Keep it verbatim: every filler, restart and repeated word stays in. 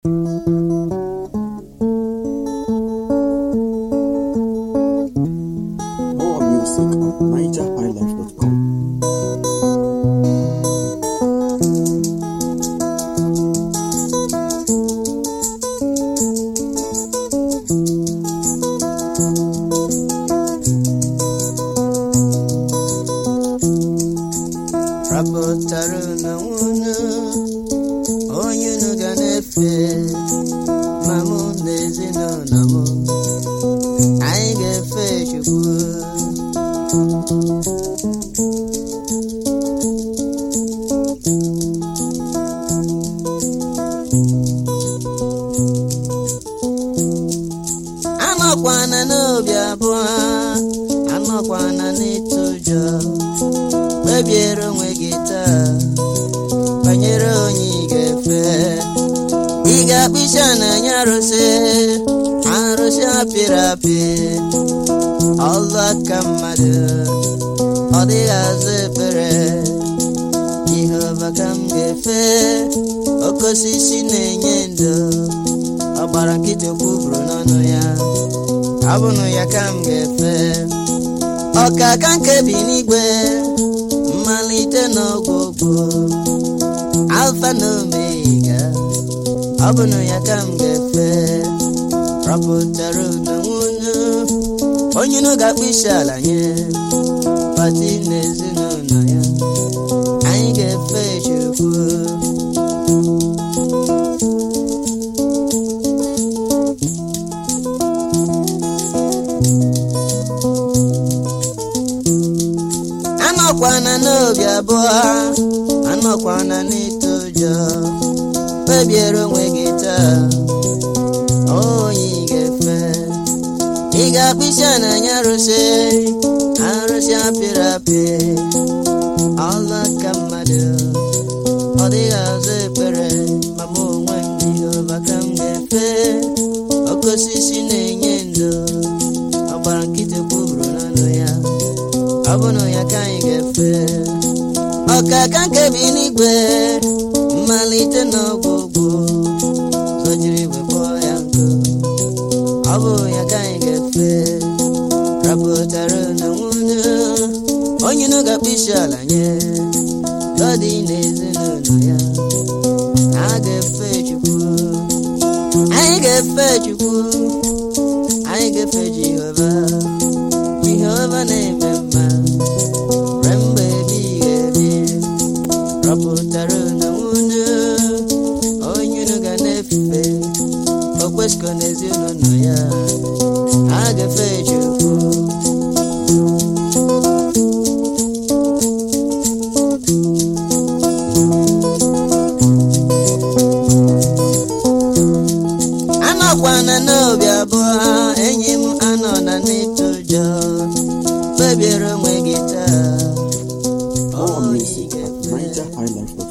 More music at niger high life dot com. Rabotaruna wunu onyunu ganefe mamu nezino namu aigefe chukwu anokwana n'obi abụọ anokwana n'ịtụjọ kpebiere onwe gị taa banyere onye ị ga-efe ị ga-akpịsị n'anya arụsị arụsị apịrị apị ọlụ aka mmadụ ọ dịghị azụ ekpere Jehova ka m ga-efe oke osisi na-enye ndụ ọgbara nkịtị kwuburu n'ọnụ ya abụnụ ya ka m ga-efe ọkaka nkebi n'igwe mmalite n'ọgwụgwụ alfa na omega ọ bụnụ ya ka m ga-efe rọpụtara unonwunu onye unu ga-akpụ isi ala nye pati na ezinụlọ ya anyị ga-efe Chukwu anọkwana n'obi abụọ anọkwana n'ịtụjọ kpebiere onwe gị taa onye ị ga-efe ị ga-akpịsị n'anya arụsị arụsị apịrị apị ọlụ aka mmadụ ọ dịghị azụ ekpere ma mụ onwe m Jehova ka m ga-efe oke osisi na-enye ndụ ọgbara nkịtị kwuburu n'ọnụ ya ọ bụnụ ya ka anyị ga-efe ọkaka nkebi n'igwe mmalite n'ọgwụgwụ sojiri wepụ ya nkụ ọ bụ ya ka anyị ga-efe rapụtara na nwunye onye unu ga-akpụ isi ala nye lọdị na ezinụlọ ya a ga-efe Chukwu anyị ga-efe Chukwu anyị ga-efe Jehova Jehova na-eme mma mgbe ebighị ebi rọpụtara na nwunye onye unu ga na-efe okwesịkọ na ezinụlọ ya a ga-efe Chukwu anọkwana n'obi abụọ enyi m anọ na n'ịtụjọ kpebiere onwe gị taa More music at niger high life dot com.